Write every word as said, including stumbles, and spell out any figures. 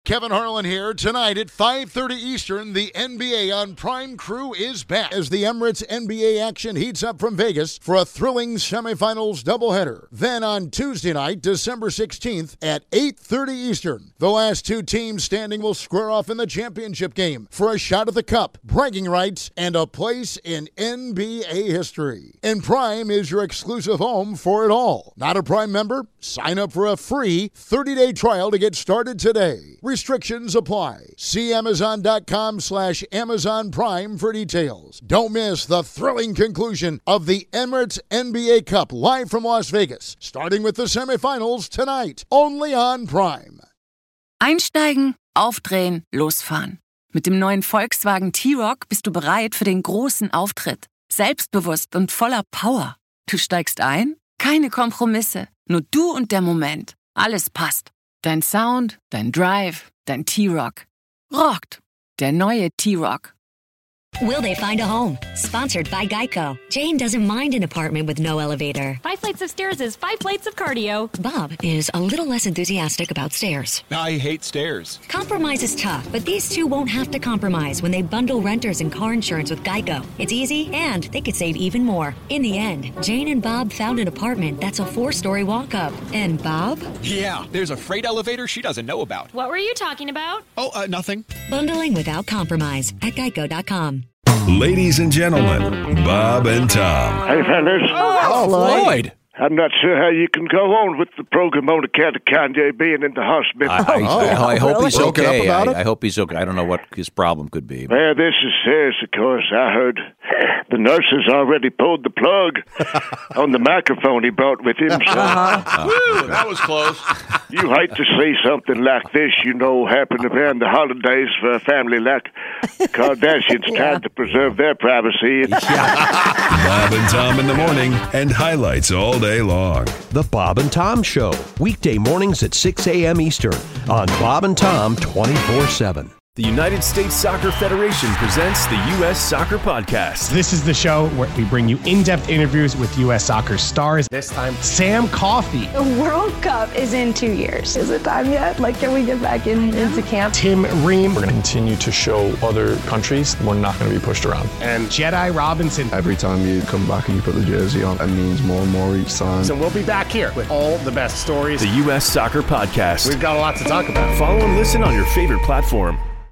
Kevin Harlan here. Tonight at five thirty Eastern, the N B A on Prime Crew is back as the Emirates N B A action heats up from Vegas for a thrilling semifinals doubleheader. Then on Tuesday night, December sixteenth at eight thirty Eastern, the last two teams standing will square off in the championship game for a shot at the cup, bragging rights, and a place in N B A history. And Prime is your exclusive home for it all. Not a Prime member? Sign up for a free thirty-day trial to get started today. Restrictions apply. See Amazon.com slash Amazon Prime for details. Don't miss the thrilling conclusion of the Emirates N B A Cup live from Las Vegas, starting with the semifinals tonight, only on Prime. Einsteigen, aufdrehen, losfahren. Mit dem neuen Volkswagen T-Roc bist du bereit für den großen Auftritt. Selbstbewusst und voller Power. Du steigst ein? Keine Kompromisse. Nur du und der Moment. Alles passt. Dein Sound, dein Drive, dein T-Roc. Rockt. Der neue T-Roc. Will they find a home? Sponsored by Geico. Jane doesn't mind an apartment with no elevator. Five flights of stairs is five plates of cardio. Bob is a little less enthusiastic about stairs. I hate stairs. Compromise is tough, but these two won't have to compromise when they bundle renters and car insurance with Geico. It's easy, and they could save even more. In the end, Jane and Bob found an apartment that's a four-story walk-up. And Bob? Yeah, there's a freight elevator she doesn't know about. What were you talking about? Oh, uh, nothing. Bundling without compromise at geico dot com. Ladies and gentlemen, Bob and Tom. Hey, fellas. Oh, Floyd. I'm not sure how you can go on with the program on account of Kanye being in the hospital. I, I, Oh, I, I hope really? he's Broken up okay. about I, it? I hope he's okay. I don't know what his problem could be. Well, this is serious, of course. I heard the nurses already pulled the plug on the microphone he brought with him. So Uh-huh. Woo, that was close. you hate to see something like this, you know, happen around the holidays for a family like Kardashians trying to preserve their privacy. Bob and Tom in the morning and highlights all day long. The Bob and Tom Show, weekday mornings at six a.m. Eastern on Bob and Tom twenty-four seven. The United States Soccer Federation presents the U S Soccer Podcast. This is the show where we bring you in-depth interviews with U S soccer stars. This time, Sam Coffey. The World Cup is in two years. Is it time yet? Like, can we get back in, into camp? Tim Ream. We're going to continue to show other countries we're not going to be pushed around. And Jedi Robinson. Every time you come back and you put the jersey on, it means more and more each time. So we'll be back here with all the best stories. The U S Soccer Podcast. We've got a lot to talk about. Follow and listen on your favorite platform.